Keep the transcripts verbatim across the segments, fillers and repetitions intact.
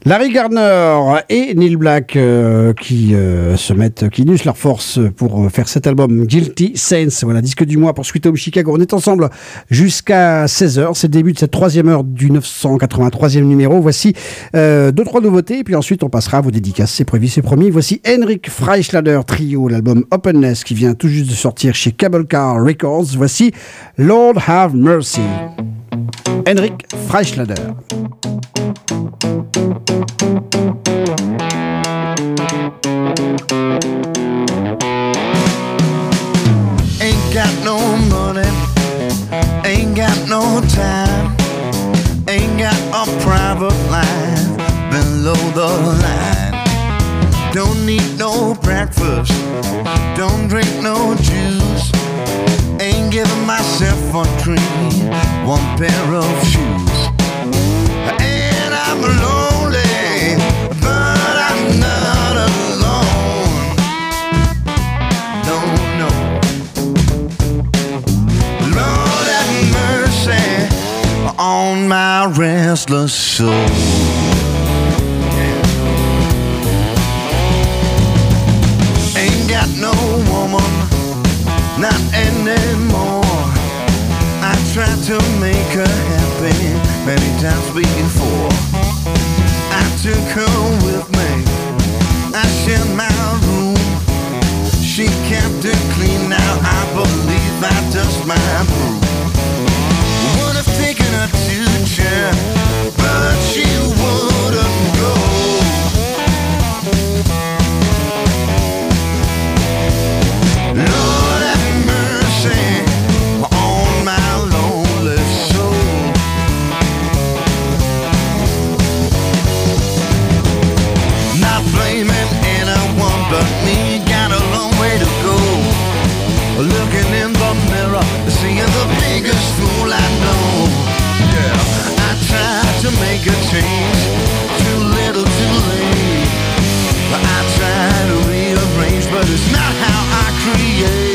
Larry Gardner et Neil Black euh, qui euh, se mettent, qui unissent leurs forces pour faire cet album Guilty Saints. Voilà, disque du mois pour Sweet Home Chicago. On est ensemble jusqu'à seize heures. C'est le début de cette troisième heure du neuf cent quatre-vingt-troisième numéro. Voici euh, deux, trois nouveautés. Et puis ensuite, on passera à vos dédicaces. C'est prévu, c'est promis. Voici Henrik Freischlader Trio, l'album Openness qui vient tout juste de sortir chez Cable Car Records. Voici Lord Have Mercy. Henrik Freischlader. Ain't got no money, ain't got no time, ain't got a private life below the line. Don't need no breakfast, don't drink no juice, ain't giving myself a dream, one pair of shoes. And I'm lonely, but I'm not alone. No, no. Lord have mercy on my restless soul. Yeah. Ain't got no woman, not anymore. I tried to make her happy many times before. I took her with me, I shared my room. She kept it clean, now I believe I dust my broom. Would have taken her to church, but she wouldn't go. Lord have mercy on my lonely soul. Not blaming anyone but me, got a long way to go. Looking in the mirror, seeing the biggest fool I know. Yeah, I tried to make a change, too little too late. I tried to rearrange, but it's not how I create.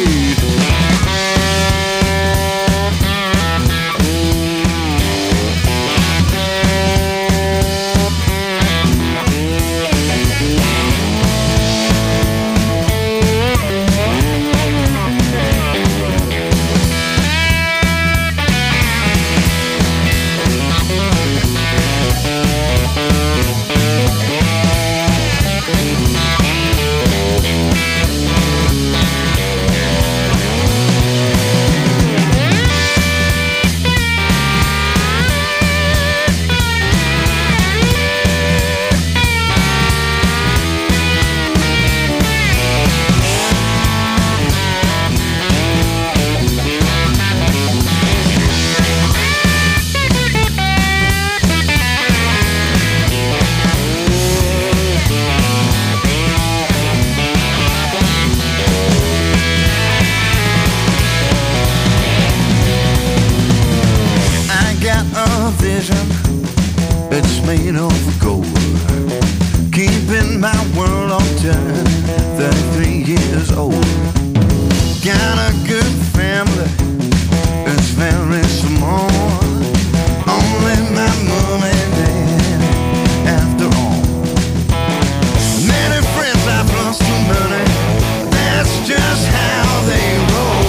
It's made of gold, keeping my world on turn, thirty-three years old. Got a good family, it's very small. Only my mom and dad, after all. Many friends I've lost to money, that's just how they roll.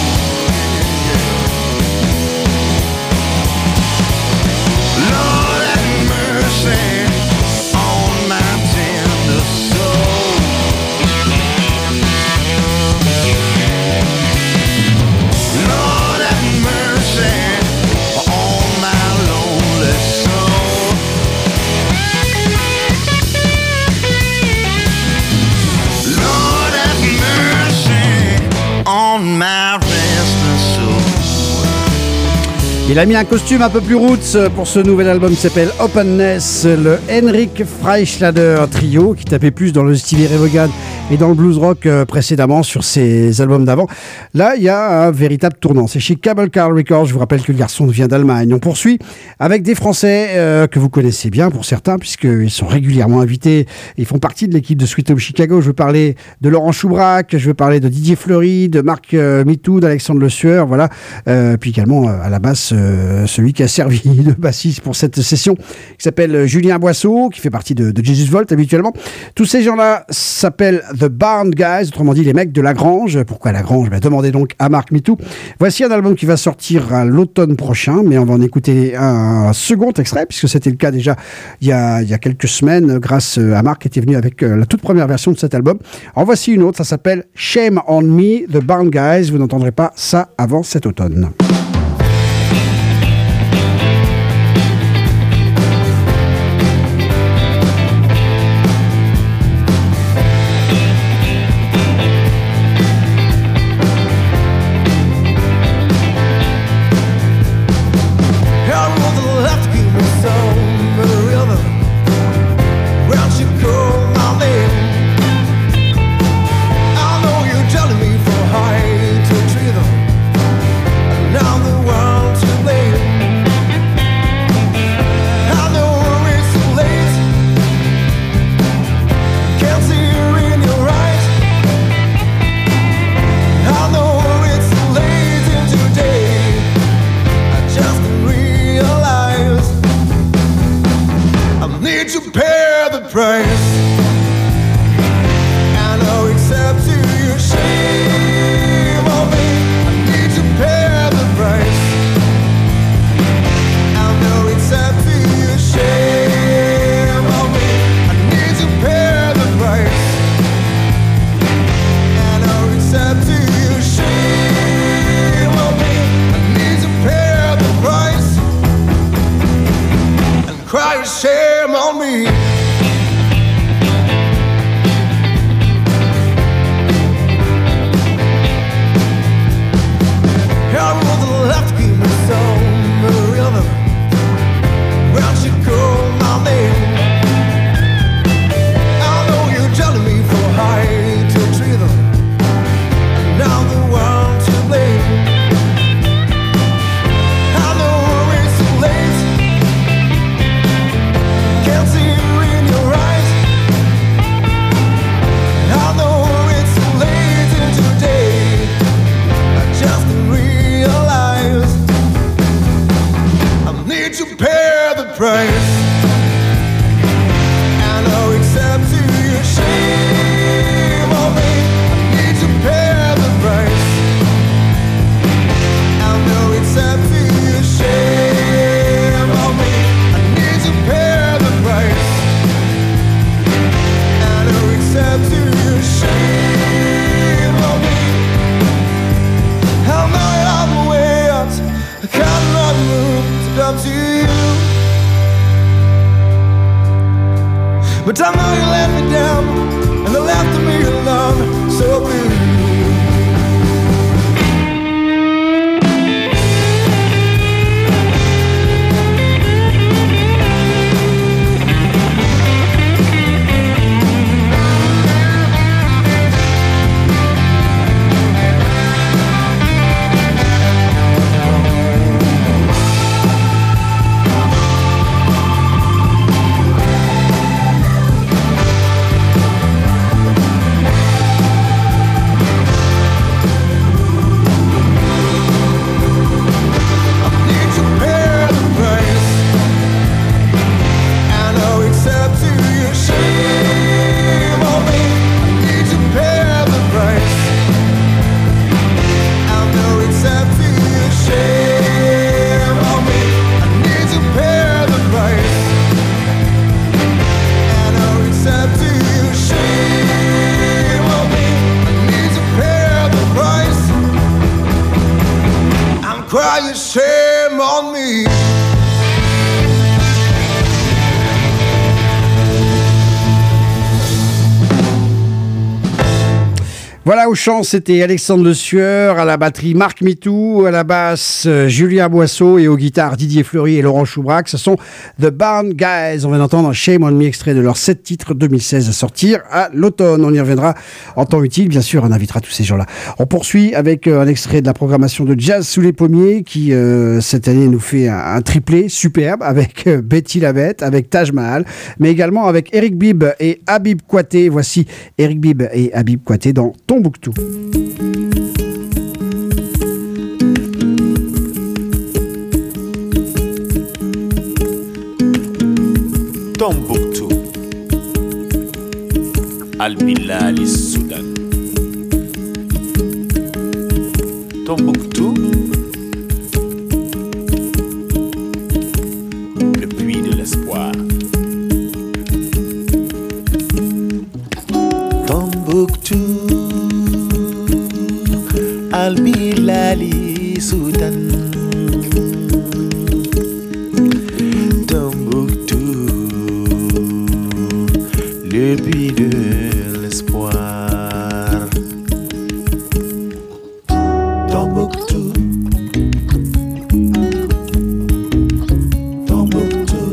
Lord have mercy on my tender soul. Lord have mercy on my lonely soul. Lord have mercy on my restless soul. Il a mis un costume un peu plus roots pour ce nouvel album qui s'appelle Openness, le Henrik Freischlader Trio, qui tapait plus dans le Stevie Ray Vaughan et dans le blues rock euh, précédemment sur ses albums d'avant. Là, il y a un véritable tournant. C'est chez Cable Car Records. Je vous rappelle que le garçon vient d'Allemagne. On poursuit avec des Français euh, que vous connaissez bien pour certains, puisqu'ils sont régulièrement invités. Ils font partie de l'équipe de Sweet Home Chicago. Je veux parler de Laurent Choubrac, je veux parler de Didier Fleury, de Marc euh, Mitou, d'Alexandre Le Sueur, voilà. Euh, puis également euh, à la basse euh, celui qui a servi de bassiste pour cette session, qui s'appelle Julien Boisseau, qui fait partie de, de Jesus Volt habituellement. Tous ces gens-là s'appellent The Barn Guys, autrement dit les mecs de la grange. Pourquoi la grange? Ben, demandez donc à Marc Mitou. Voici un album qui va sortir à l'automne prochain, mais on va en écouter un second extrait, puisque c'était le cas déjà il y a, il y a quelques semaines, grâce à Marc qui était venu avec la toute première version de cet album. En voici une autre, ça s'appelle Shame on Me, The Barn Guys. Vous n'entendrez pas ça avant cet automne. But I know you let me down, and they left me alone, so blue. Crying shame on me. Voilà, au chant, c'était Alexandre Le Sueur, à la batterie Marc Mitou, à la basse euh, Julien Boisseau et aux guitares Didier Fleury et Laurent Choubrac. Ce sont The Barn Guys. On vient d'entendre Shame on Me, extrait de leur sept titres deux mille seize à sortir à l'automne. On y reviendra en temps utile, bien sûr, on invitera tous ces gens-là. On poursuit avec euh, un extrait de la programmation de Jazz sous les pommiers qui, euh, cette année, nous fait un, un triplé superbe avec euh, Betty la Bête, avec Taj Mahal, mais également avec Eric Bibb et Habib Kouaté. Voici Eric Bibb et Habib Kouaté dans Tombouctou. Tombouctou. Tombouctou, Al-Bilal, Soudan. Tombouctou, le puits de l'espoir. Tombouctou, Al-Bilal, Soudan. Tombouctou, le puits de l'espoir. Tombouctou, Tombouctou.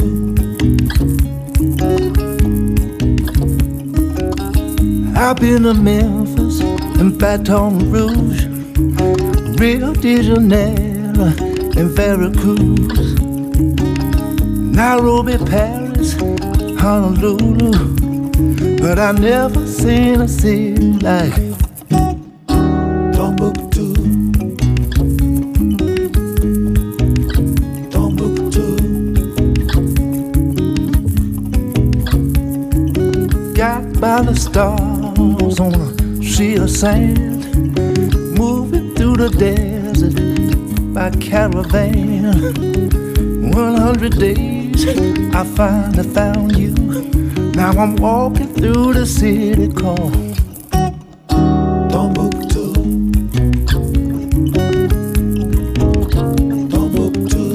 I've been to Memphis and Baton Rouge, Rio de Janeiro and Veracruz, Nairobi, Paris, Honolulu, but I never seen a city like Tombouctou. Tombouctou. Got by the stars on a sea of sand, moving through the desert by caravan. One hundred days I finally found you. Now I'm walking through the city called Tombouctou. Tombouctou.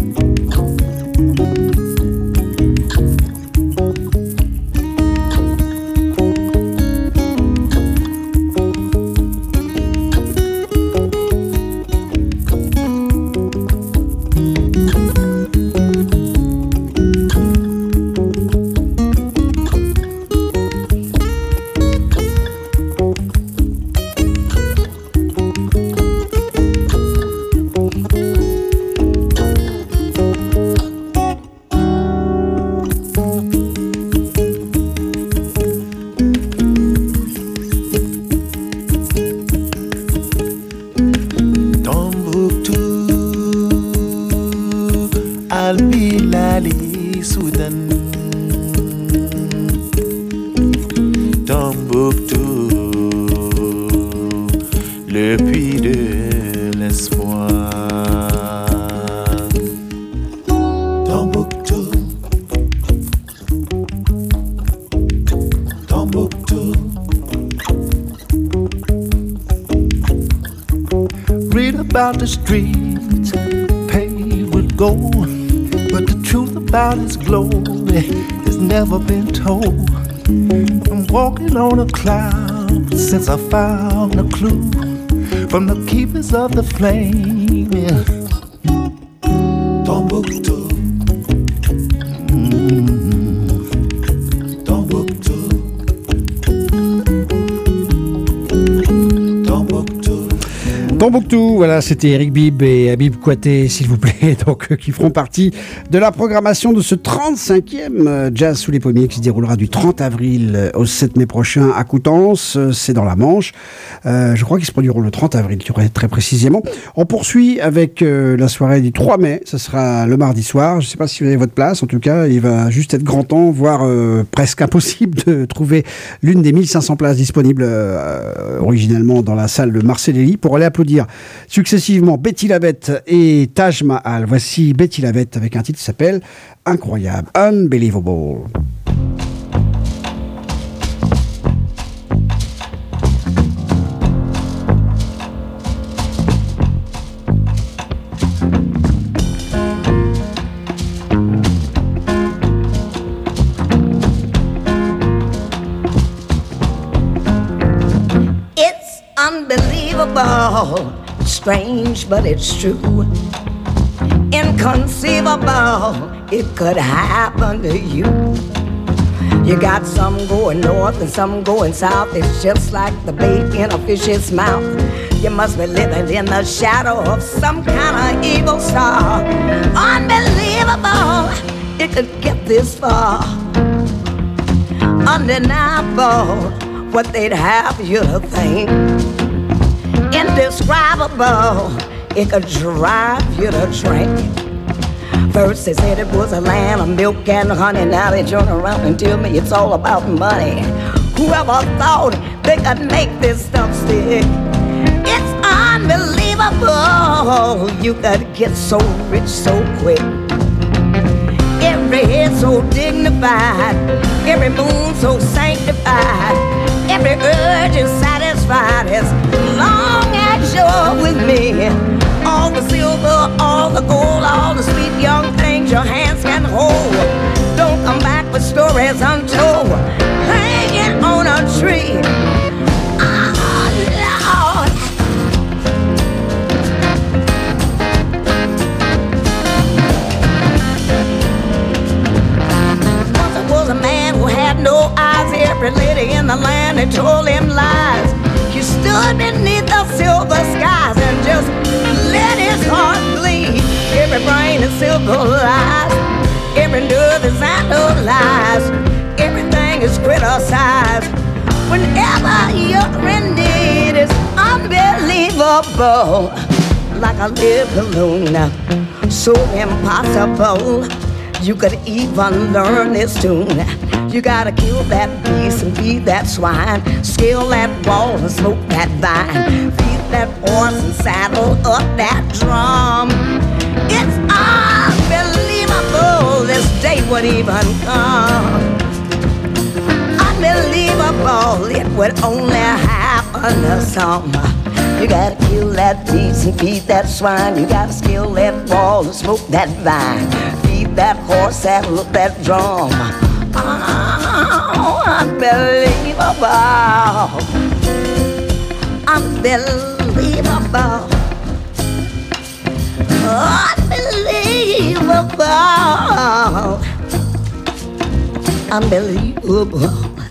Al-Bilal, Soudan. Tombouctou, le puits de l'espoir. Tombouctou, Tombouctou. Read about the streets paved with gold, but the truth about his glory has never been told. I'm walking on a cloud since I found a clue from the keepers of the flame. Yeah. Tombouctou. Mm. Tombouctou. Tombouctou. Tombouctou, voilà, c'était Eric Bibb et Habib Kouaté, s'il vous plaît, donc euh, qui feront partie de la programmation de ce trente-cinquième euh, Jazz sous les pommiers qui se déroulera du trente avril euh, au sept mai prochain à Coutances, euh, c'est dans la Manche. Euh, je crois qu'ils se produiront le trente avril, très précisément. On poursuit avec euh, la soirée du trois mai, ce sera le mardi soir. Je ne sais pas si vous avez votre place, en tout cas, il va juste être grand temps, voire euh, presque impossible de trouver l'une des mille cinq cents places disponibles euh, originellement dans la salle de Marcelelli pour aller applaudir successivement Betty Lavette et Taj Mahal. Voici Betty Lavette avec un titre qui s'appelle Incroyable, Unbelievable. It's unbelievable, strange, but it's true. Inconceivable, it could happen to you. You got some going north and some going south. It's just like the bait in a fish's mouth. You must be living in the shadow of some kind of evil star. Unbelievable, it could get this far. Undeniable, what they'd have you to think. Indescribable, it could drive you to drink. First they said it was a land of milk and honey. Now they turn around and tell me it's all about money. Whoever thought they could make this stuff stick? It's unbelievable. You could get so rich so quick. Every head so dignified, every moon so sanctified, every urge is satisfied as long as you're with me. All the silver, all the gold, all the sweet young things your hands can hold. Don't come back with stories untold, hanging on a tree. Oh, Lord. Once there was a man who had no eyes. Every lady in the land had told him lies. He stood beneath the silver skies and just let his heart bleed. Every brain is silver lies, every nerve is analyzed, everything is criticized. Whenever you're in need, it's unbelievable. Like a live balloon, so impossible. You could even learn this tune. You gotta kill that beast and feed that swine, scale that wall and smoke that vine, feed that horse and saddle up that drum. It's unbelievable this day would even come. Unbelievable it would only happen to some. You gotta kill that beast and feed that swine. You gotta scale that wall and smoke that vine, feed that horse, saddle up that drum. Oh, unbelievable, unbelievable, unbelievable, unbelievable.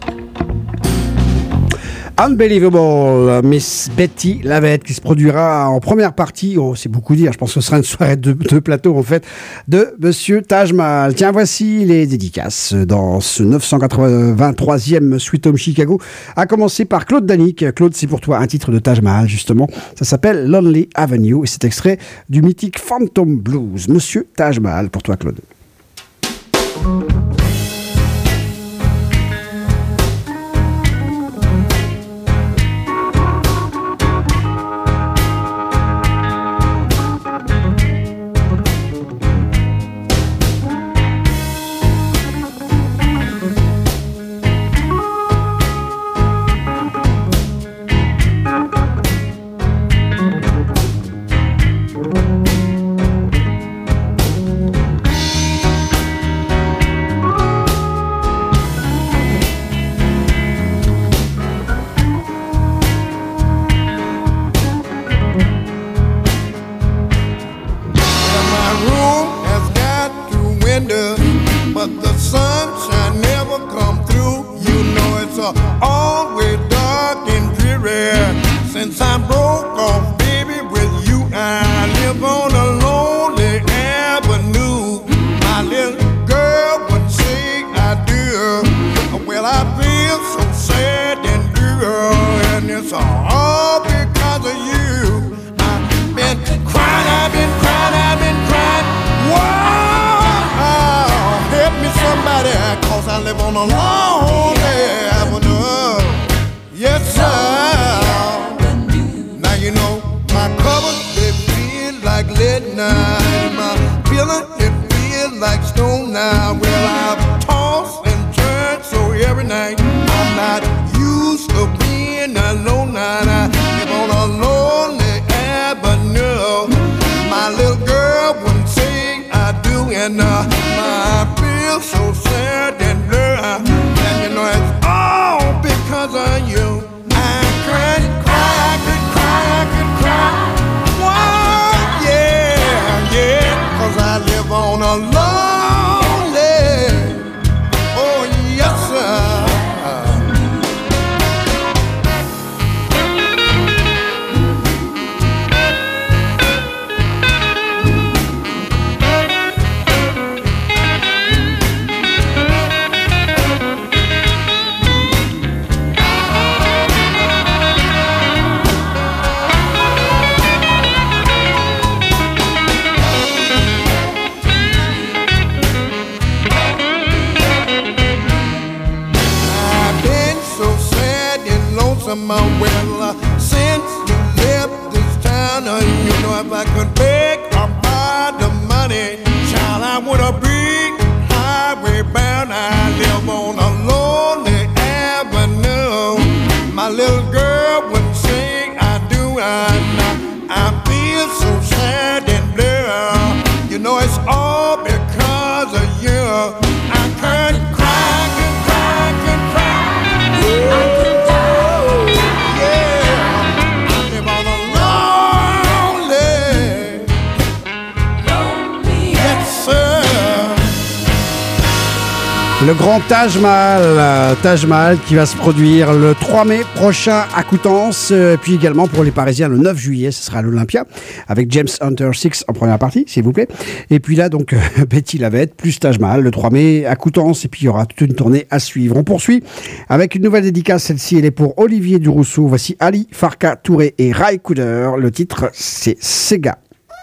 Unbelievable, Miss Betty Lavette, qui se produira en première partie, oh c'est beaucoup dire, je pense que ce sera une soirée de, de plateau en fait, de Monsieur Taj Mahal. Tiens, voici les dédicaces dans ce neuf cent quatre-vingt-troisième Sweet Home Chicago, à commencer par Claude Danick. Claude, c'est pour toi un titre de Taj Mahal justement, ça s'appelle Lonely Avenue et c'est extrait du mythique Phantom Blues. Monsieur Taj Mahal, pour toi Claude. know, if I could beg or borrow the money, child, I would have been highway bound. I live on a lonely avenue. My little girl would sing, I do, I know. I feel so sad and blue. You know, it's all because of you. I could cry, could cry, could cry. Ooh, I could die, yeah. I live on a lonely, lonely, yes, sir. Le grand Taj Mahal, euh, Taj Mahal qui va se produire le trois mai prochain à Coutances, euh, puis également pour les Parisiens le neuf juillet, ce sera à l'Olympia, avec James Hunter six en première partie, s'il vous plaît. Et puis là, donc, euh, Betty Lavette, plus Taj Mahal, le trois mai à Coutances, et puis il y aura toute une tournée à suivre. On poursuit avec une nouvelle dédicace, celle-ci, elle est pour Olivier Durousseau. Voici Ali Farka Touré et Ray Cooder. Le titre, c'est Sega.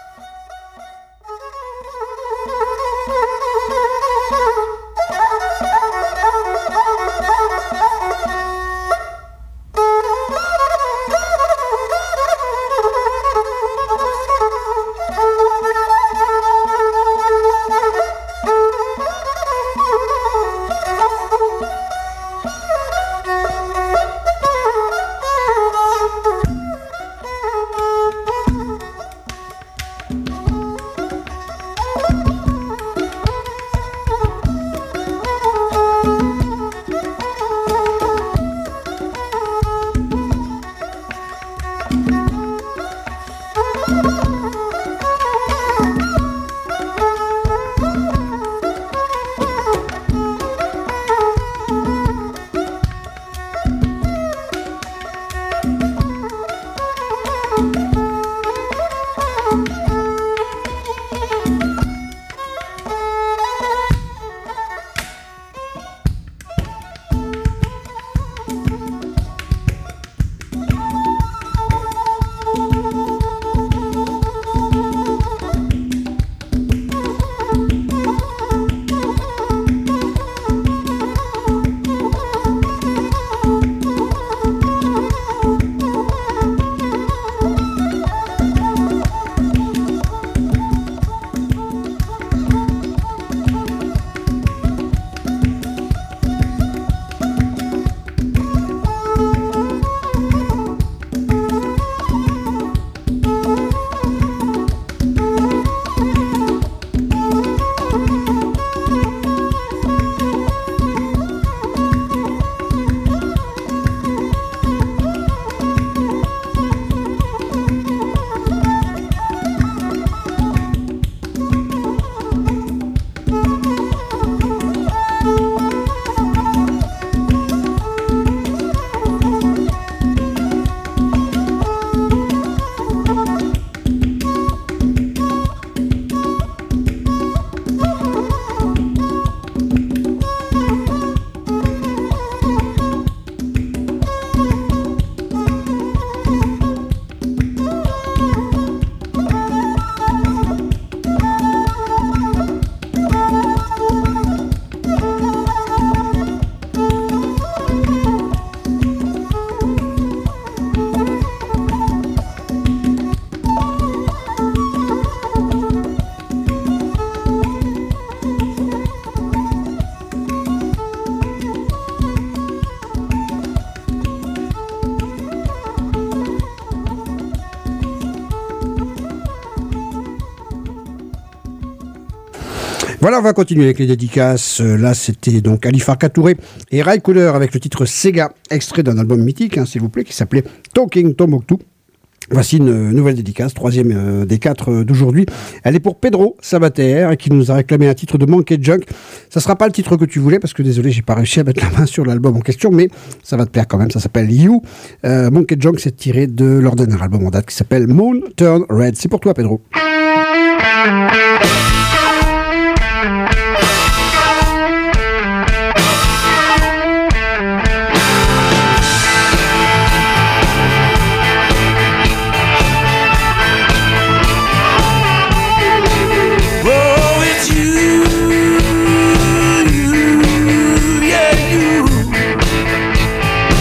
Voilà, on va continuer avec les dédicaces. Là, c'était donc Ali Farka Touré et Ray Cooder avec le titre Sega, extrait d'un album mythique, hein, s'il vous plaît, qui s'appelait Talking Tombouctou. Voici une nouvelle dédicace, troisième euh, des quatre euh, d'aujourd'hui. Elle est pour Pedro Sabater, qui nous a réclamé un titre de Monkey Junk. Ça sera pas le titre que tu voulais, parce que désolé, j'ai pas réussi à mettre la main sur l'album en question, mais ça va te plaire quand même. Ça s'appelle You. Euh, Monkey Junk, c'est tiré de leur dernier album en date qui s'appelle Moon Turn Red. C'est pour toi, Pedro.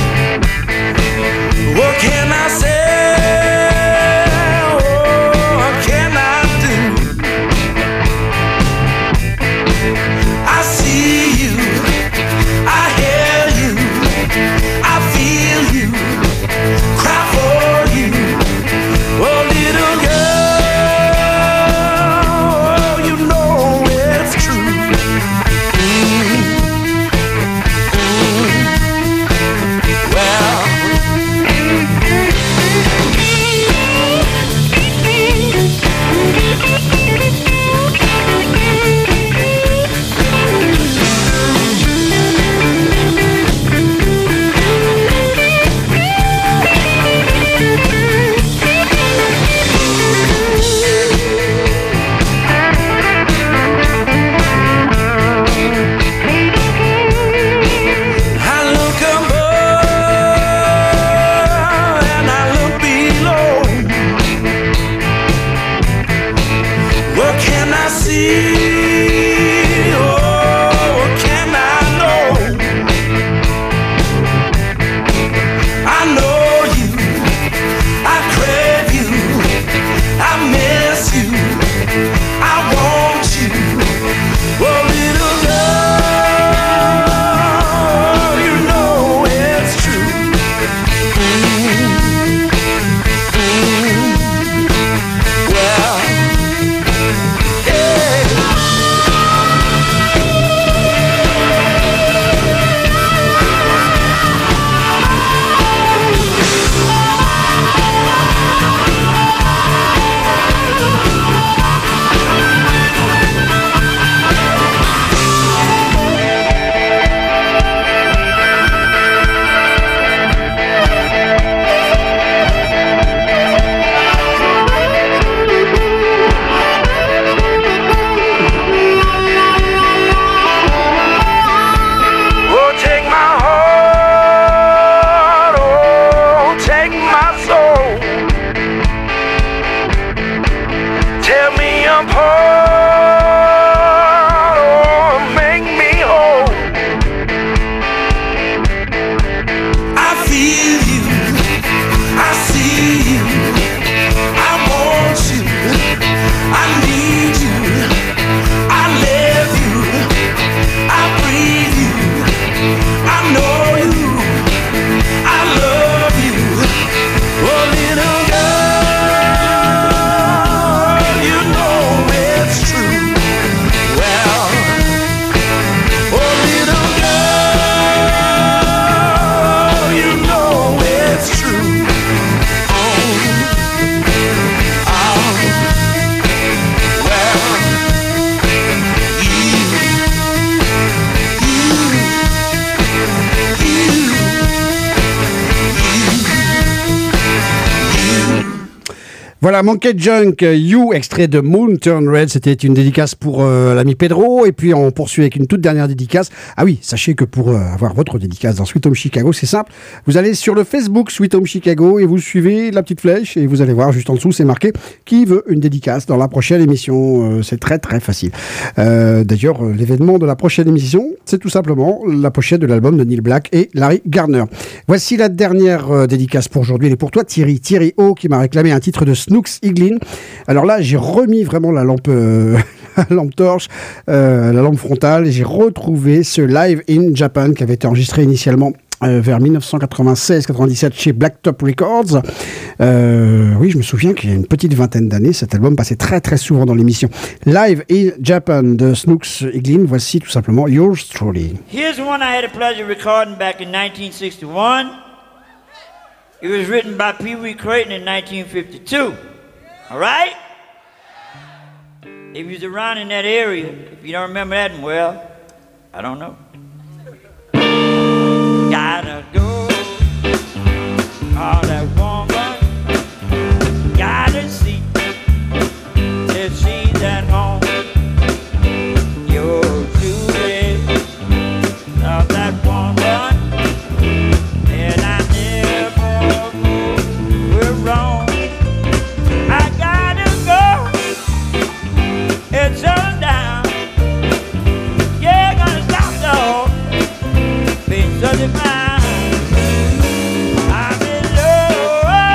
What can I say? Oh, apart. Oh, make me whole. I feel you, I see you, I want you, I need you, I live you, I breathe you, I know you, I love you. Oh, little girl, you know it's true. Well, oh, little girl, you know it's true. Oh, oh, well, you, you, Voilà, Monkey Junk, You, extrait de Moon Turn Red. C'était une dédicace pour euh, l'ami Pedro. Et puis, on poursuit avec une toute dernière dédicace. Ah oui, sachez que pour euh, avoir votre dédicace dans Sweet Home Chicago, c'est simple. Vous allez sur le Facebook Sweet Home Chicago et vous suivez la petite flèche et vous allez voir juste en dessous, c'est marqué qui veut une dédicace dans la prochaine émission. Euh, c'est très, très facile. Euh, d'ailleurs, euh, l'événement de la prochaine émission, c'est tout simplement la pochette de l'album de Neil Black et Larry Garner. Voici la dernière euh, dédicace pour aujourd'hui. Elle est pour toi, Thierry. Thierry O, qui m'a réclamé un titre de Snooks Eaglin. Alors là, j'ai remis vraiment la lampe, euh, la lampe torche, euh, la lampe frontale, et j'ai retrouvé ce Live in Japan qui avait été enregistré initialement euh, vers dix-neuf cent quatre-vingt-seize quatre-vingt-dix-sept chez Blacktop Records. Euh, oui, je me souviens qu'il y a une petite vingtaine d'années, cet album passait très très souvent dans l'émission. Live in Japan de Snooks Eaglin. Voici tout simplement Yours Truly. Here's one I had the pleasure of recording back in nineteen sixty-one. It was written by Pee Wee Creighton in nineteen fifty-two. All right? If you was around in that area, if you don't remember that, well, I don't know. Gotta go, all that woman, gotta see if she's at home. You're Julie, of that woman, and I never go, we're wrong. I gotta go, it's sundown. Yeah, gonna stop though, being such a man. I'm in love.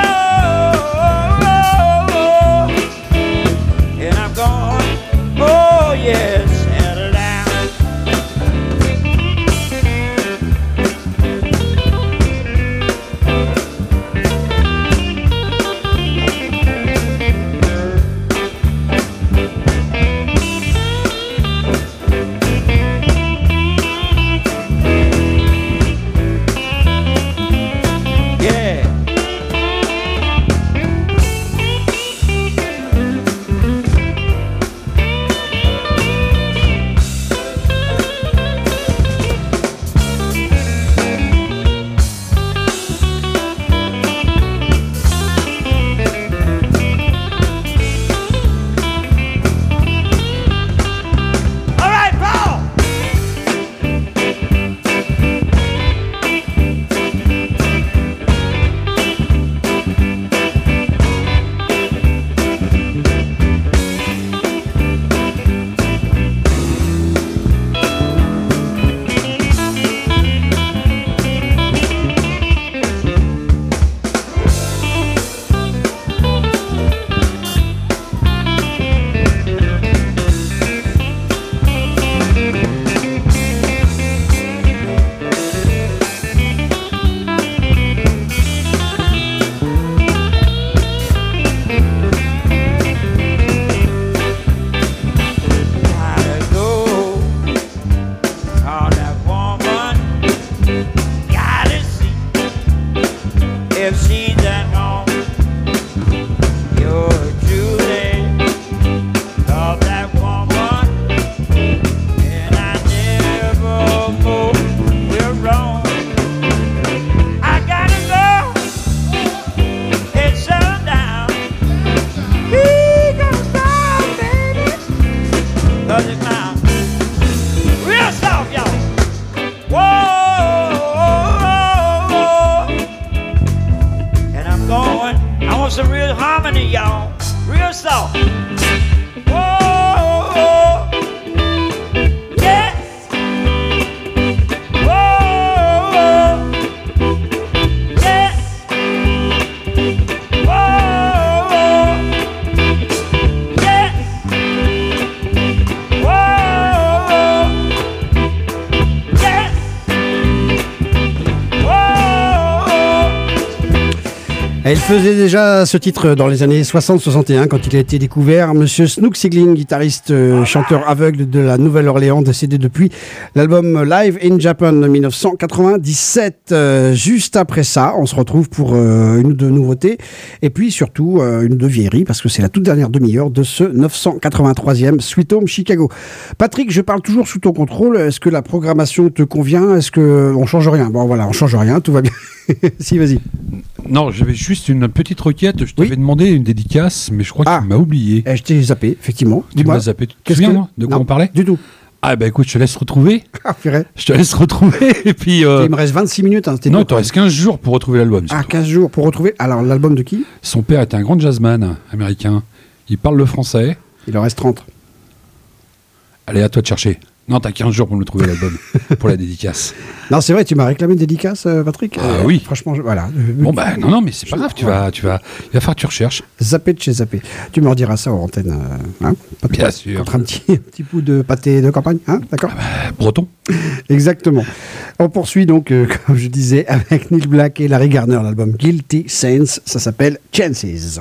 Et il faisait déjà ce titre dans les années soixante soixante et un quand il a été découvert. Monsieur Snook Sigling, guitariste, euh, chanteur aveugle de la Nouvelle-Orléans, décédé depuis l'album Live in Japan mille neuf cent quatre-vingt-dix-sept. Euh, juste après ça, on se retrouve pour euh, une ou deux nouveautés et puis surtout euh, une ou deux vieilleries parce que c'est la toute dernière demi-heure de ce neuf cent quatre-vingt-troisième Sweet Home Chicago. Patrick, je parle toujours sous ton contrôle. Est-ce que la programmation te convient? Est-ce que on change rien? Bon voilà, on change rien, tout va bien. Si, vas-y. Non, j'avais juste une petite requête. Je t'avais Oui. demandé une dédicace, mais je crois Ah. que tu m'as oublié. Eh, je t'ai zappé, effectivement. Tu Dis-moi. m'as zappé. Tu te Qu'est-ce souviens, que- moi, de quoi Non, on parlait? Du tout. Ah, bah écoute, je te laisse retrouver. Ah, purée. Je te laisse retrouver. Et puis. euh, Il me reste vingt-six minutes. Hein, c'était Non, beau, il te reste quinze jours pour retrouver l'album. Ah, quinze jours pour retrouver. Alors, l'album de qui? Son père était un grand jazzman américain. Il parle le français. Il en reste trente. Allez, à toi de chercher. Non, t'as quinze jours pour me trouver l'album, pour la dédicace. Non, c'est vrai, tu m'as réclamé une dédicace, euh, Patrick. Ah oui. Franchement, je- voilà. Bon, bah non, non, mais c'est pas grave, tu vas, tu vas, il va falloir que tu recherches. Zappé de chez Zappé. Tu me rediras ça en antenne. euh, hein Pas de Bien quoi- sûr. Contre un petit, un petit bout de pâté de campagne. Hein, d'accord. Euh, breton. Exactement. On poursuit donc, euh, comme je disais, avec Neil Black et Larry Garner, l'album Guilty Saints. Ça s'appelle Chances.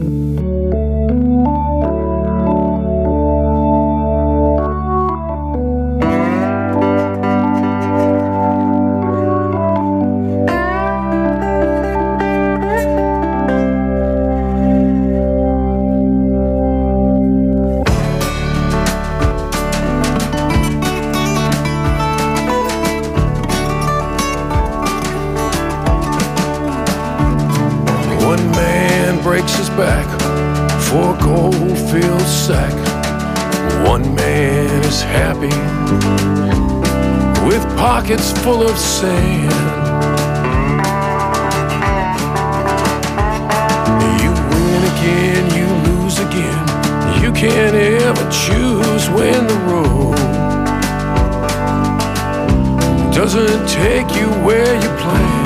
One man breaks his back for a gold-filled sack. One man is happy with pockets full of sand. You win again, you lose again. You can't ever choose when the road doesn't take you where you plan.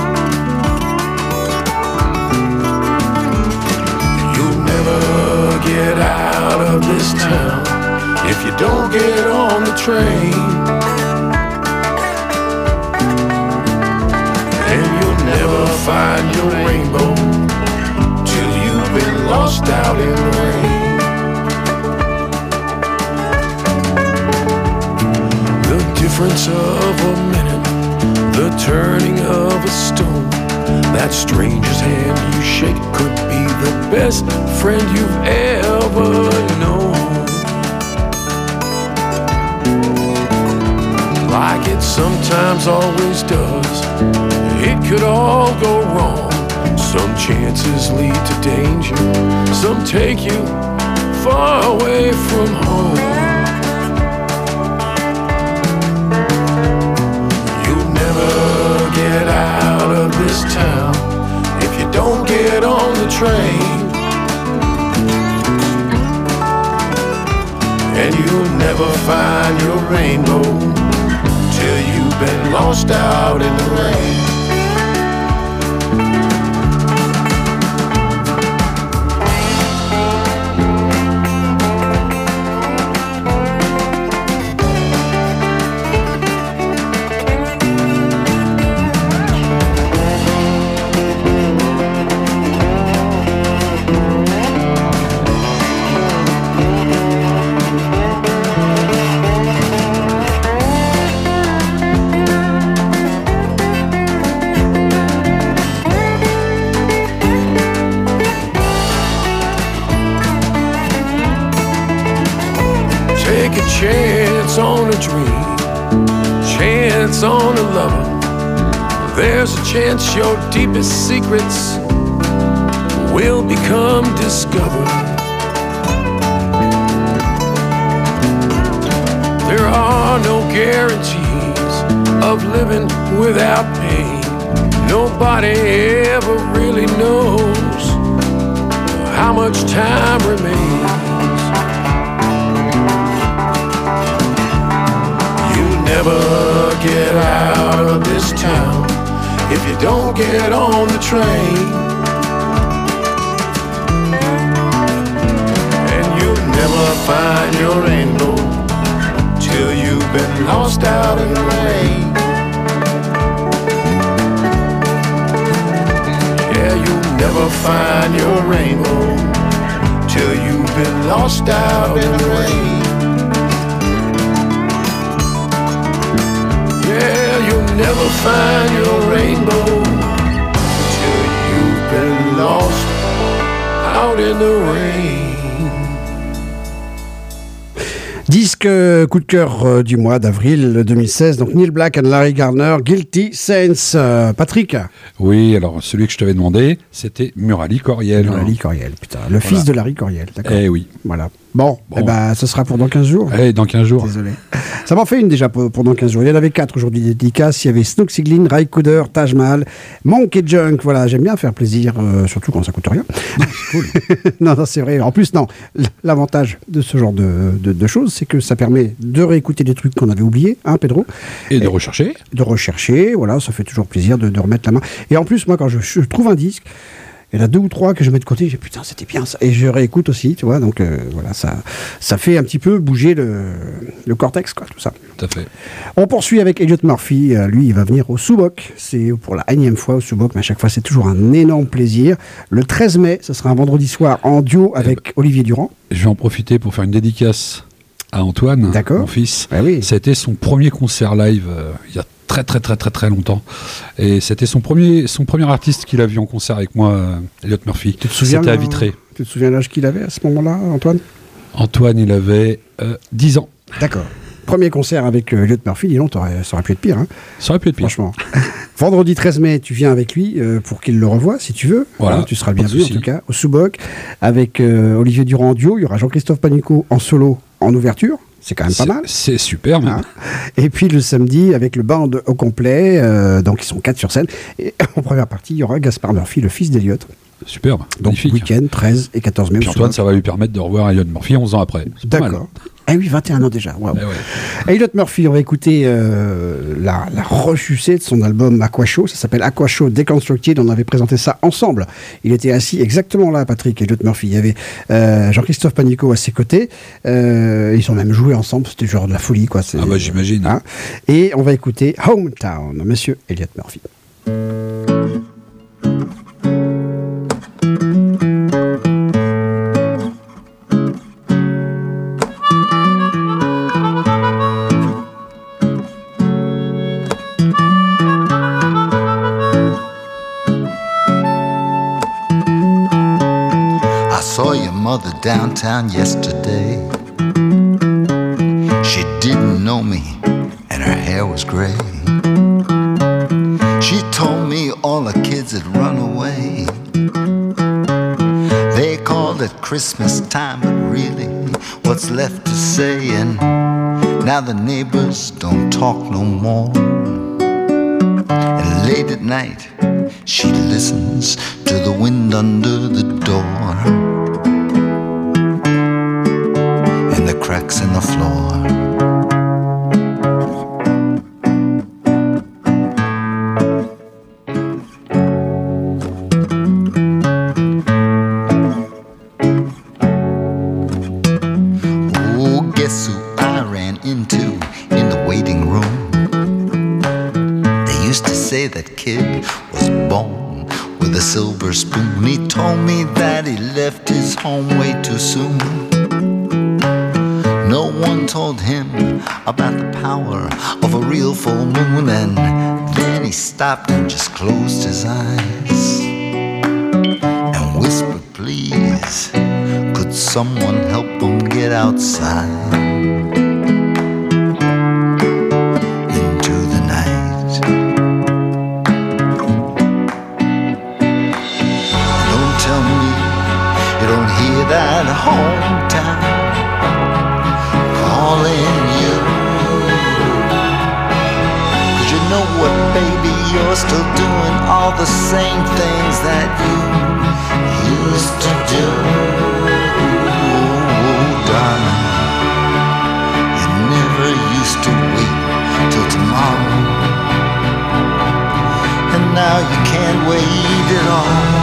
Get out of this town if you don't get on the train. And you'll never find your rainbow till you've been lost out in the rain. The difference of a minute, the turning of a stone, that stranger's hand you shake could be the best friend you've ever known. Like it sometimes always does, it could all go wrong. Some chances lead to danger, some take you far away from home. You'll never get out of this town if you don't get on the train. And you'll never find your rainbow till you've been lost out in the rain. Take a chance on a dream, chance on a lover. There's a chance your deepest secrets will become discovered. There are no guarantees of living without pain. Nobody ever really knows how much time remains. Never get out of this town if you don't get on the train. And you'll never find your rainbow till you've been lost out in the rain. Yeah, you'll never find your rainbow till you've been lost out in the rain. Yeah, you'll never find your rainbow till you've been lost out in the rain. Disque euh, coup de cœur euh, du mois d'avril deux mille seize, donc Neil Black and Larry Garner, Guilty Saints. Euh, Patrick. Oui, alors celui que je t'avais demandé, c'était Murali Coriel. Murali Coriel, putain, le Voilà. fils de Larry Coriel, d'accord. Eh oui. Voilà. Bon, Bon. eh ben, ce sera pour dans quinze jours. Allez, dans quinze jours. Désolé. Ça m'en fait une déjà pour, pour dans quinze jours. Il y en avait quatre aujourd'hui des dédicaces. Il y avait Snook Siglin, Ray Cooder, Taj Mahal, Monkey Junk. Voilà, j'aime bien faire plaisir, euh, surtout quand ça coûte rien. C'est cool. non, non, c'est vrai. En plus, non, l'avantage de ce genre de, de, de choses, c'est que ça permet de réécouter des trucs qu'on avait oubliés, hein, Pedro, Et de rechercher. de rechercher. Voilà, ça fait toujours plaisir de, de remettre la main. Et en plus, moi, quand je, je trouve un disque, il y en a deux ou trois que je mets de côté, je dis putain, c'était bien ça. Et je réécoute aussi, tu vois. Donc euh, voilà, ça, ça fait un petit peu bouger le, le cortex, quoi, tout ça. Tout à fait. On poursuit avec Elliot Murphy. Euh, lui, il va venir au Subok. C'est pour la énième fois au Subok, mais à chaque fois, c'est toujours un énorme plaisir. Le treize mai, ce sera un vendredi soir en duo avec Olivier Durand. Je vais en profiter pour faire une dédicace à Antoine, D'accord. mon fils. Bah oui. C'était son premier concert live euh, il y a très très très très très longtemps. Et c'était son premier, son premier artiste qu'il a vu en concert avec moi, euh, Elliot Murphy. Tu te souviens C'était à euh, Vitré. Tu te souviens l'âge qu'il avait à ce moment-là, Antoine? Antoine, il avait euh, dix ans. D'accord. Premier concert avec euh, Elliot Murphy, dis donc, t'aurais- ça aurait pu être pire, hein, Ça aurait pu être pire. franchement. Vendredi treize mai, tu viens avec lui euh, pour qu'il le revoie, si tu veux. Voilà, Hein, tu seras le pas de bienvenu, en souci. tout cas, au Subok, avec euh, Olivier Durand en duo. Il y aura Jean-Christophe Panico en solo, en ouverture. C'est quand même pas C'est- mal. C'est super, même. Hein. Et puis le samedi, avec le band au complet, euh, donc ils sont quatre sur scène. Et en première partie, il y aura Gaspard Murphy, le fils d'Eliott. Superbe. Donc Magnifique. week-end treize et quatorze mai. Puis au Antoine, Subok. ça va lui permettre de revoir Elliot Murphy onze ans après. C'est pas mal. D'accord. Eh oui, vingt et un ans déjà. Waouh. Eh ouais. Elliot Murphy, on va écouter euh, la, la rechussée de son album Aqua Show. Ça s'appelle Aqua Show Deconstructed. On avait présenté ça ensemble. Il était assis exactement là, Patrick, Elliot Murphy. Il y avait euh, Jean-Christophe Panico à ses côtés. Euh, ils ont même joué ensemble. C'était genre de la folie, quoi. C'est- Ah bah j'imagine. Hein. Et on va écouter Hometown, Monsieur Elliot Murphy. I saw your mother downtown yesterday. She didn't know me, and her hair was gray. She told me all the kids had run away. They called it Christmas time, but really, what's left to say? And now the neighbors don't talk no more. And late at night, she listens to the wind under the door and the cracks in the floor. Oh, guess who I ran into in the waiting room? They used to say that kid was born with a silver spoon. He told me that he left his home way too soon. No one told him about the power of a real full moon. And then he stopped and just closed his eyes and whispered, please, could someone help him get outside into the night? Don't tell me you don't hear that hometown calling you. 'Cause you know what, baby, you're still doing all the same things that you used to do. Darling, you never used to wait till tomorrow, and now you can't wait at all.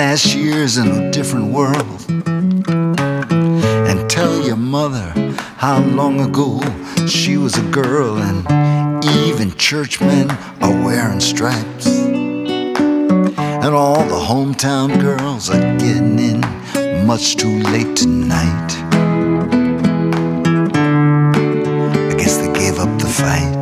past years in a different world. And tell your mother how long ago she was a girl, and even churchmen are wearing stripes. And all the hometown girls are getting in much too late tonight. I guess they gave up the fight.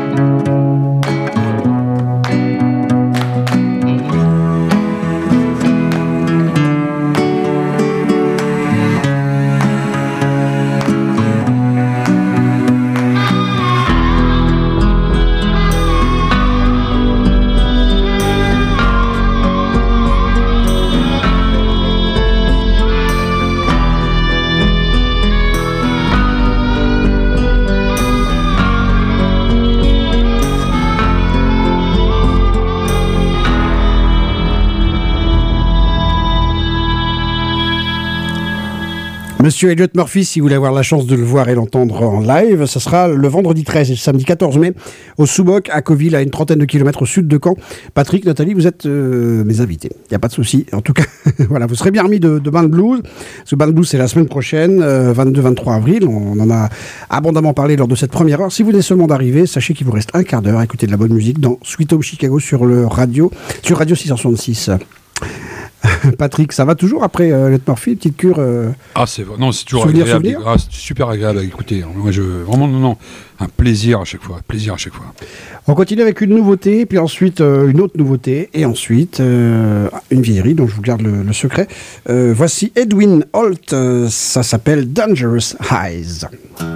Monsieur Elliott Murphy, si vous voulez avoir la chance de le voir et l'entendre en live, ça sera le vendredi treize et le samedi quatorze mai au Souboc à Cauville, à une trentaine de kilomètres au sud de Caen. Patrick, Nathalie, vous êtes euh, mes invités. Il n'y a pas de souci. En tout cas, voilà, vous serez bien remis de, de Bain de Blues. Ce Bain de Blues, c'est la semaine prochaine, euh, vingt-deux vingt-trois avril. On en a abondamment parlé lors de cette première heure. Si vous venez seulement d'arriver, sachez qu'il vous reste un quart d'heure à écouter de la bonne musique dans Sweet Home Chicago sur le radio, sur Radio six cent soixante-six. Patrick, ça va toujours après euh, Elliott Murphy, petite cure euh, Ah, c'est non, c'est toujours souvenir, agréable. souvenir Ah, c'est super agréable à écouter. Moi, je vraiment non, non, un plaisir à chaque fois, plaisir à chaque fois. On continue avec une nouveauté, puis ensuite euh, une autre nouveauté, et ensuite euh, une vieillerie dont je vous garde le, le secret. Euh, voici Edwin Holt, euh, ça s'appelle Dangerous Eyes.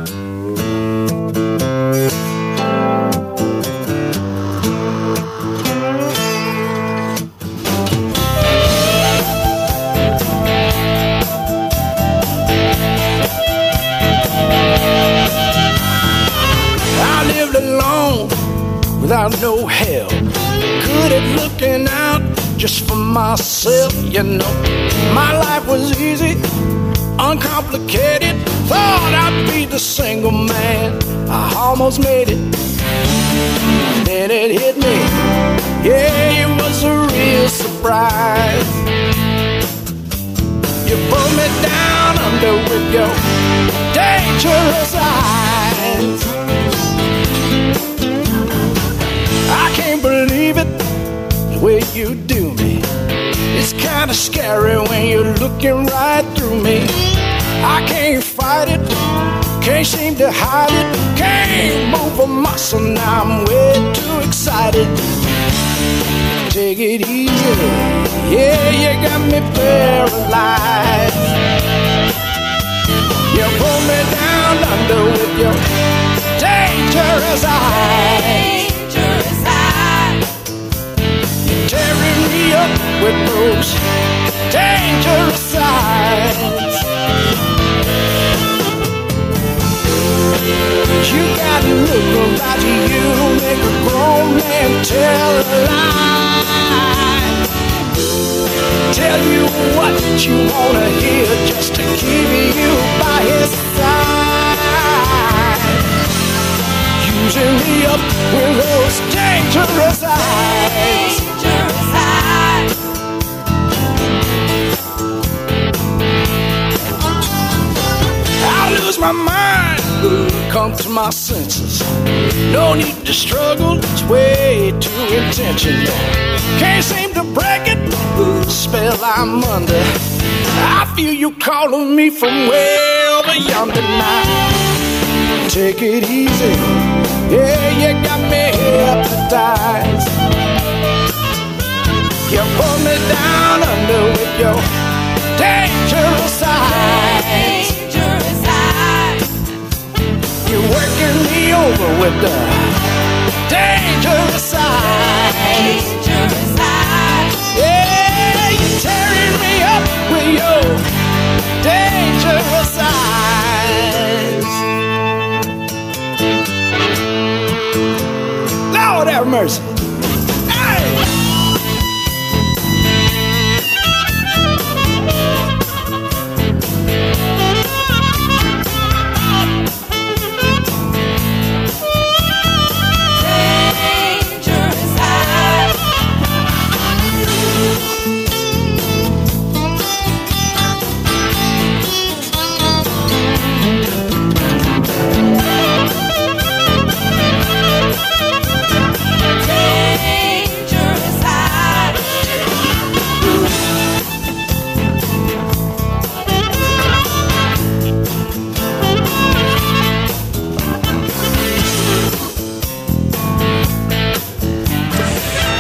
Without no help, good at looking out just for myself, you know. My life was easy, uncomplicated. Thought I'd be the single man, I almost made it. Then it hit me, yeah, it was a real surprise. You pulled me down under with your dangerous eyes. I can't believe it, the way you do me. It's kinda scary when you're looking right through me. I can't fight it, can't seem to hide it. Can't move a muscle, now I'm way too excited. Take it easy, yeah, you got me paralyzed. You pull me down under with your dangerous eyes. Tearing me up with those dangerous eyes. You got a look about you, make a grown man tell a lie. Tell you what you wanna hear just to keep you by his side. Using me up with those dangerous eyes. I lose my mind, come to my senses. No need to struggle, it's way too intentional. Can't seem to break it, spell I'm under. I feel you calling me from way over yonder now. Take it easy, yeah, you got me hypnotized. You pull me down under with your dangerous eyes. Dangerous eyes. You're working me over with the dangerous eyes. Dangerous eyes. Yeah, you're tearing me up with your dangerous eyes. Lord have mercy.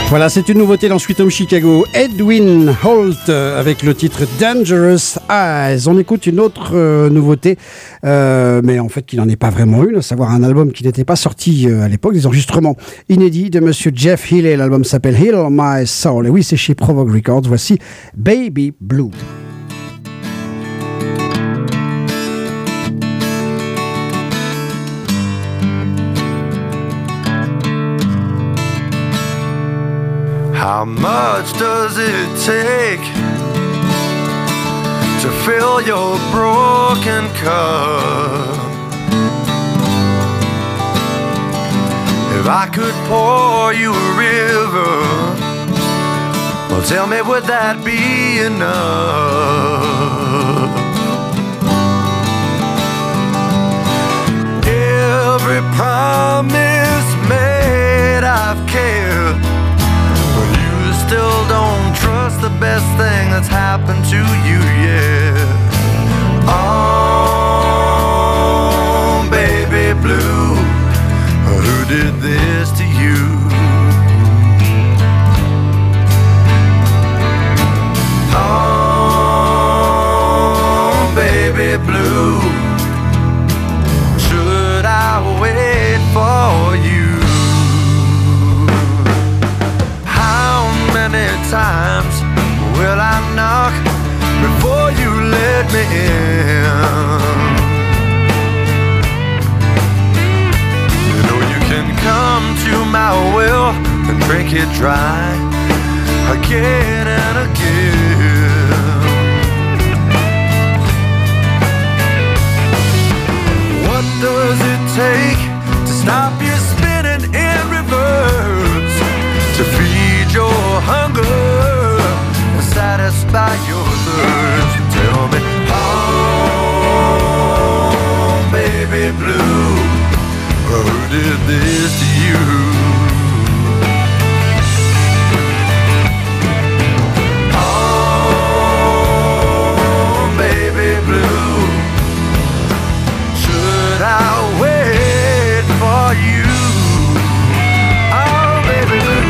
Voilà, c'est une nouveauté dans Sweet Home Chicago. Edwin Holt euh, avec le titre Dangerous Eyes. On écoute une autre euh, nouveauté, euh, mais en fait qui n'en est pas vraiment une, à savoir un album qui n'était pas sorti euh, à l'époque, des enregistrements inédits de Monsieur Jeff Healey. L'album s'appelle Heal My Soul. Et oui, c'est chez Provoke Records. Voici Baby Blue. How much does it take to fill your broken cup? If I could pour you a river, well, tell me, would that be enough? Every promise made I've kept, still don't trust the best thing that's happened to you yet. Oh, baby blue, who did this to you? Oh, baby blue, should I wait for you? Many times will I knock before you let me in? You know you can come to my well and drink it dry again and again. What does it take to stop you spinning in reverse, to feed your hunger and satisfy your thirst? Tell me, oh, baby blue, who did this to you? Oh, baby blue, should I wait for you? Oh, baby blue.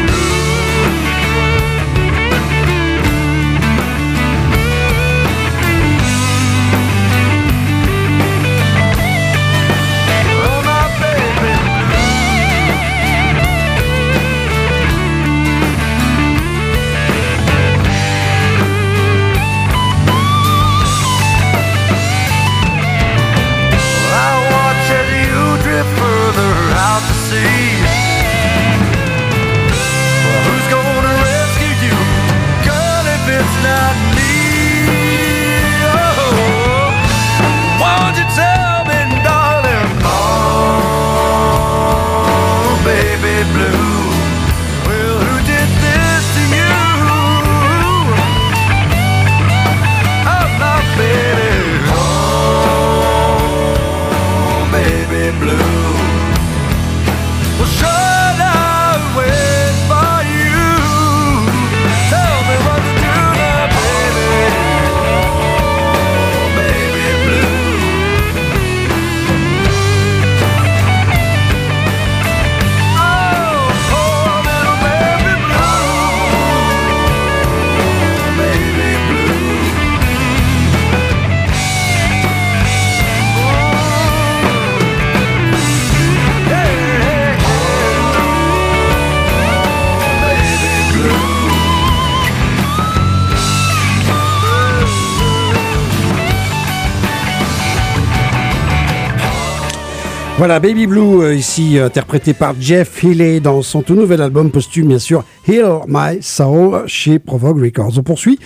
Voilà, Baby Blue, euh, ici interprété par Jeff Healey dans son tout nouvel album posthume, bien sûr, Heal My Soul, chez Provoke Records. On poursuit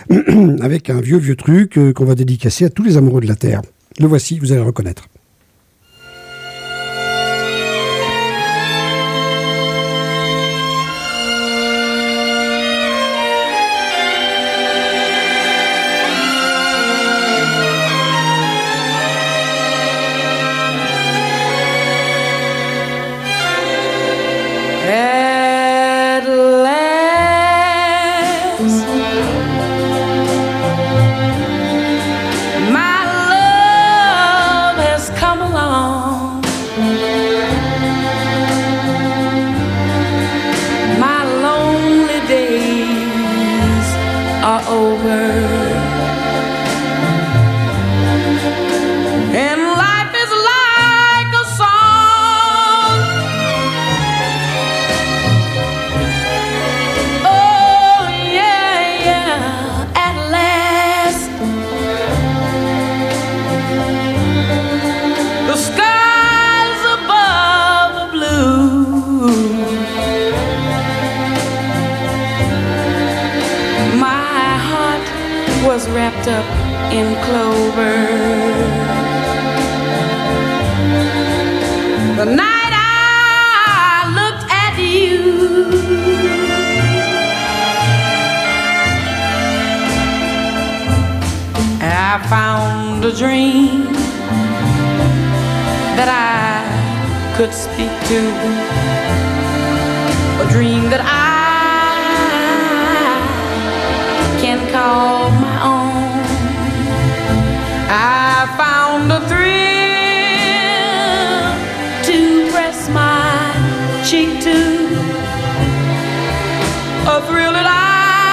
avec un vieux, vieux truc euh, qu'on va dédicacer à tous les amoureux de la Terre. Le voici, vous allez le reconnaître. My love has over. And life is like a song. Oh yeah, yeah, at last the skies above are blue. My heart was wrapped up in clover. The night I looked at you, I found a dream that I could speak to, a dream that I can call my own. I found a thrill to press my cheek to, a thrill that I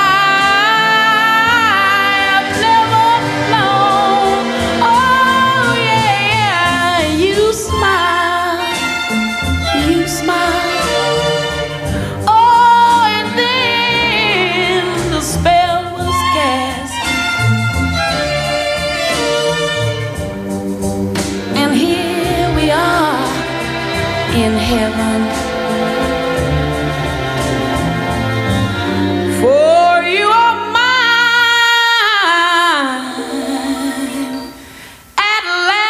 have never known. Oh yeah, you smile, you smile. Oh, and then the spell was cast, and here we are in heaven. For you are mine at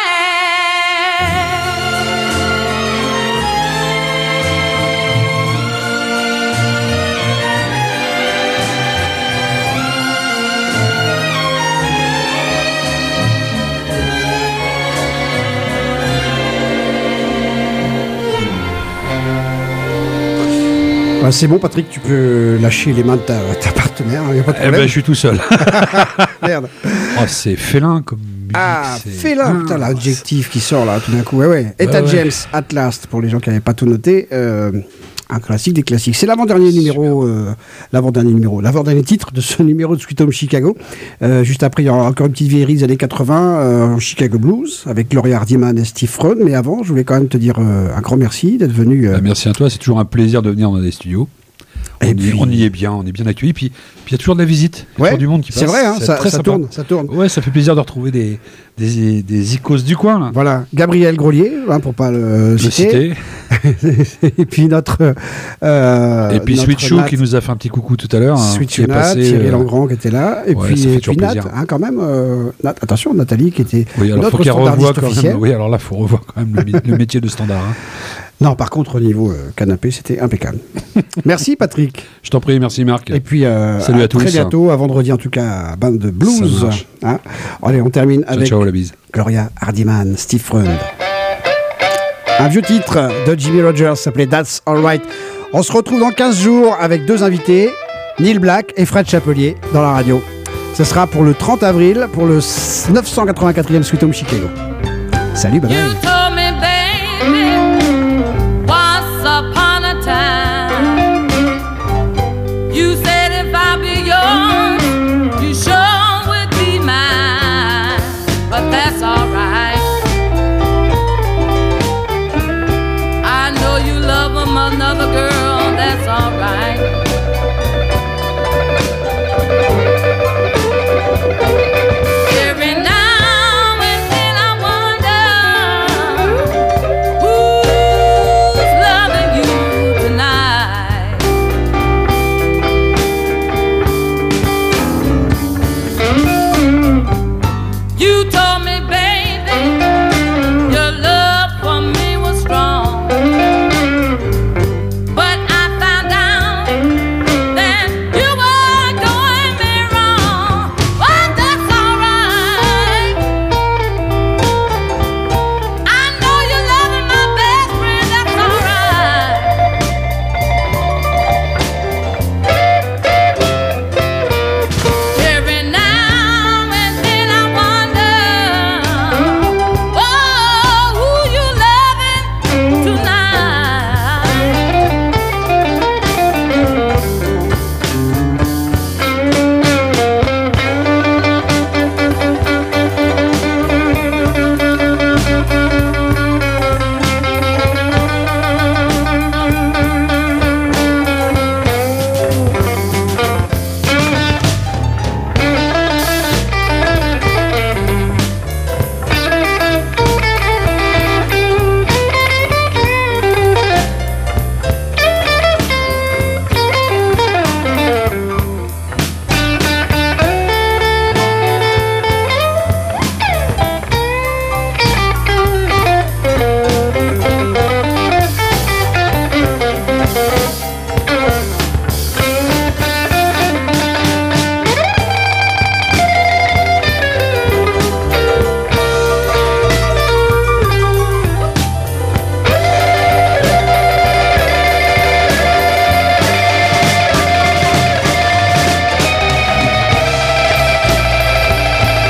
Ah, c'est bon, Patrick, tu peux lâcher les mains de ta, ta partenaire, il n'y a pas de Eh problème. ben, je suis tout seul. Merde. Oh, c'est félin comme musique. Ah, c'est- félin, putain, l'adjectif qui sort là tout d'un coup. Ouais, ouais. Etta ouais. James, At Last, pour les gens qui n'avaient pas tout noté. euh, un classique des classiques. C'est l'avant-dernier numéro, euh, l'avant-dernier numéro, l'avant-dernier titre de ce numéro de Sweet Home Chicago. Euh, juste après, il y aura encore une petite vieillerie des années quatre-vingts, euh, Chicago Blues, avec Gloria Hardiman et Steve Freund. Mais avant, je voulais quand même te dire euh, un grand merci d'être venu. euh, Bah, merci à toi, c'est toujours un plaisir de venir dans des studios. On, Et y, puis- on y est bien, on est bien accueillis. Puis puis il y a toujours de la visite, il y a Ouais, toujours du monde qui passe. c'est vrai, hein, C'est ça, très ça sympa. tourne, ça tourne. Ouais, ça fait plaisir de retrouver des, des, des icônes du coin. Là. Voilà, Gabriel Grolier, hein, pour pas le Le citer. citer. Et puis notre. euh, Et puis notre Sweet Chou Nat- qui nous a fait un petit coucou tout à l'heure. hein, Sweet qui est Nat, passé, Thierry euh, Langrand qui était là, et ouais, puis, ça fait et toujours puis Nat, plaisir. hein, quand même, euh, Nat- attention, Nathalie qui était Oui, alors faut notre qu'elle revoie standardiste quand officielle. même. Oui, alors là, faut revoir quand même le, mi- le métier de standard. hein. Non, par contre, au niveau euh, canapé, c'était impeccable. Merci Patrick. Je t'en prie, merci Marc. Et puis, euh, Salut à tous. très bientôt, à vendredi en tout cas, à bande de Ça blues. marche. Hein. Allez, on termine Ciao, avec ciao, la bise. Gloria Hardiman, Steve Freund. Un vieux titre de Jimmy Rogers s'appelait That's Alright. On se retrouve dans quinze jours avec deux invités, Neil Black et Fred Chapelier, dans la radio. Ce sera pour le trente avril, pour le neuf cent quatre-vingt-quatrième Sweet Home Chicago. Salut, bye bye. You told me, baby,